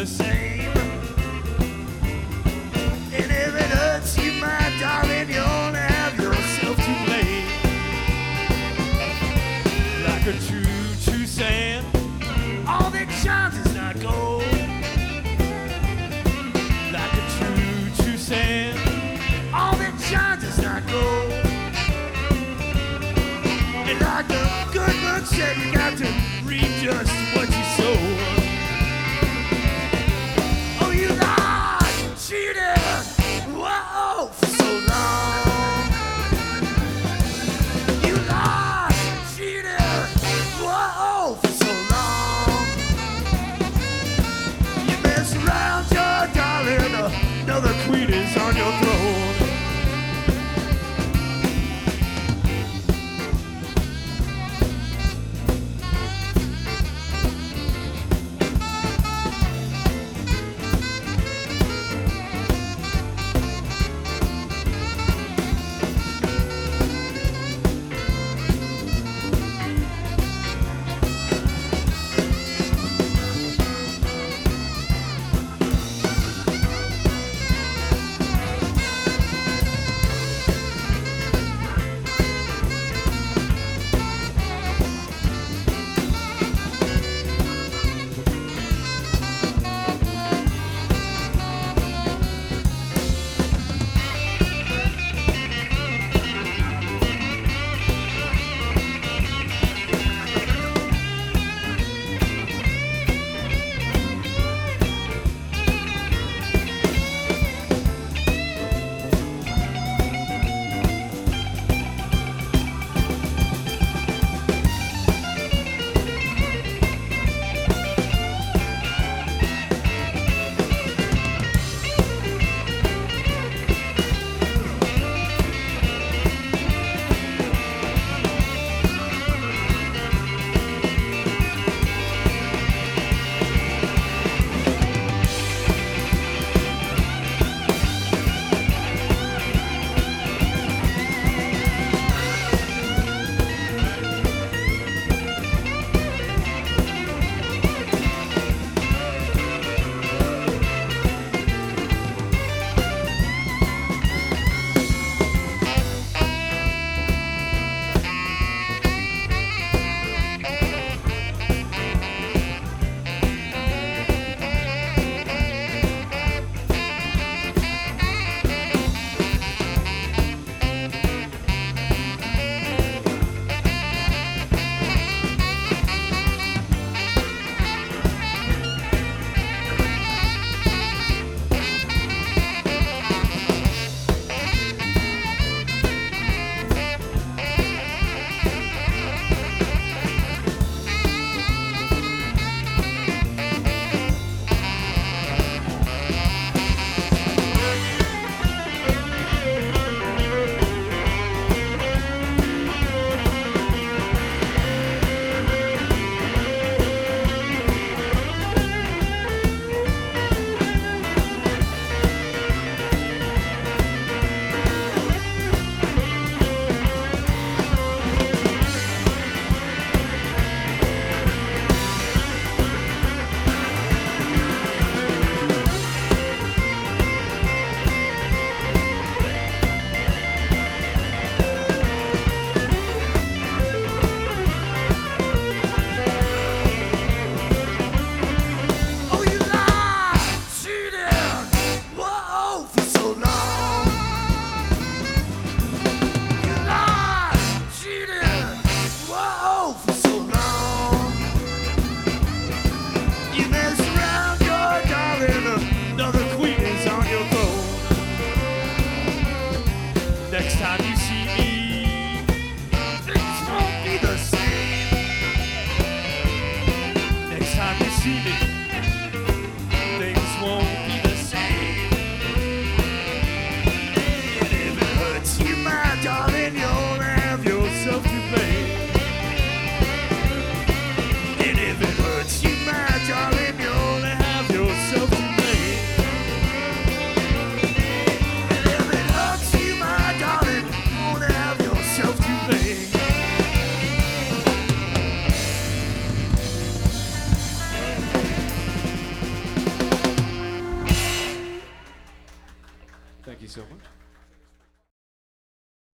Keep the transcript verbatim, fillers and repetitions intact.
the same. And if it hurts you, my darling, you only have yourself to blame. Like a true, true sand, all that shines is not gold. Like a true, true sand, all that shines is not gold. And like the good book said, you got to reap just what you sow. Oh, you lied, cheated, whoa, for so long. You lied, cheated, whoa, for so long. You mess around, your darling, another queen is on your throne.